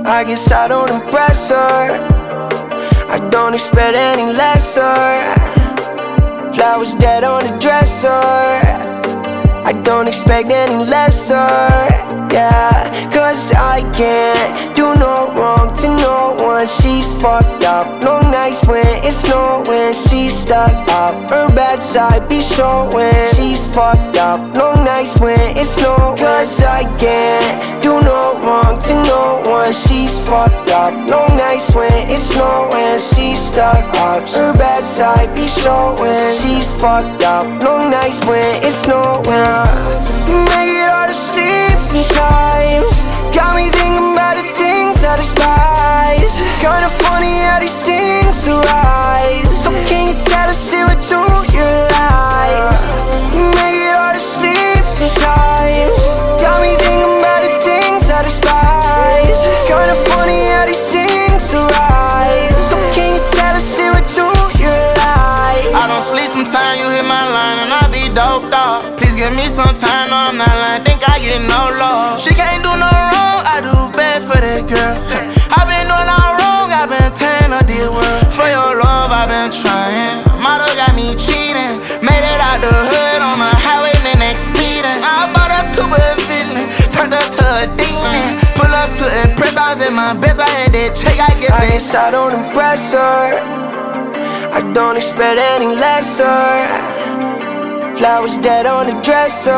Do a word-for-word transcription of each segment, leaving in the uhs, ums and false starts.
I guess I don't impress her. I don't expect any lesser. Flowers dead on the dresser. I don't expect any lesser. Yeah, cause I can't do no wrong to no one. She's fucked up. Long nights when it's snowing. She's stuck up. Her bad side be showing. She's fucked up. Long nights when it's snowing. Cause I can't do no wrong to no one. She's fucked up. Long nights when it's snowing. She's stuck up. Her bad side be showing. She's fucked up. Long nights when it's snowing. You make it hard to sleep sometimes. Got me thinking about the things I despise. Kinda funny how these things arise. So can you tell us see right through your lies? You make it hard to sleep sometimes. Got me thinking about the things I despise. Kinda funny how these things arise. So can you tell us see right through your lies? I don't sleep sometimes, you hit my line and I be doped up. Please give me some time, no I'm not lying, think I get no love. She can't do no wrong, I do bad for that girl. I been doing all wrong, I been tearing up this world. For your love, I been trying. Motto got me cheating. Made it out the hood on the highway, man, next speeding. I bought a super villain, turned her to a demon. Pull up to impress, I was at my best, I had that check, I guess I they guess I don't impress her. I don't expect any lesser. Flowers dead on the dresser.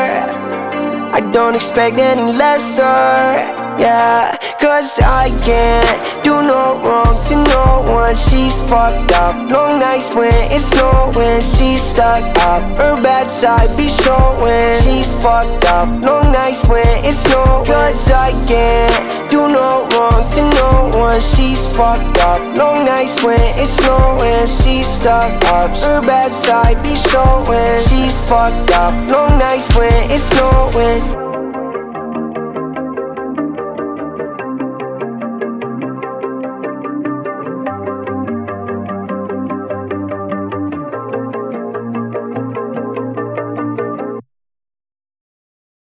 I don't expect any lesser. Yeah, cause I can't do no wrong to no one. She's fucked up. Long nights when it's snowing. She's stuck up. Her bad side be showing. She's fucked up. Long nights when it's snowing. Cause I can't do no wrong to no one. She's fucked up. Long nights when it's snowing. She's stuck up. Her bad side be showing. She's fucked up. Long nights when it's snowing.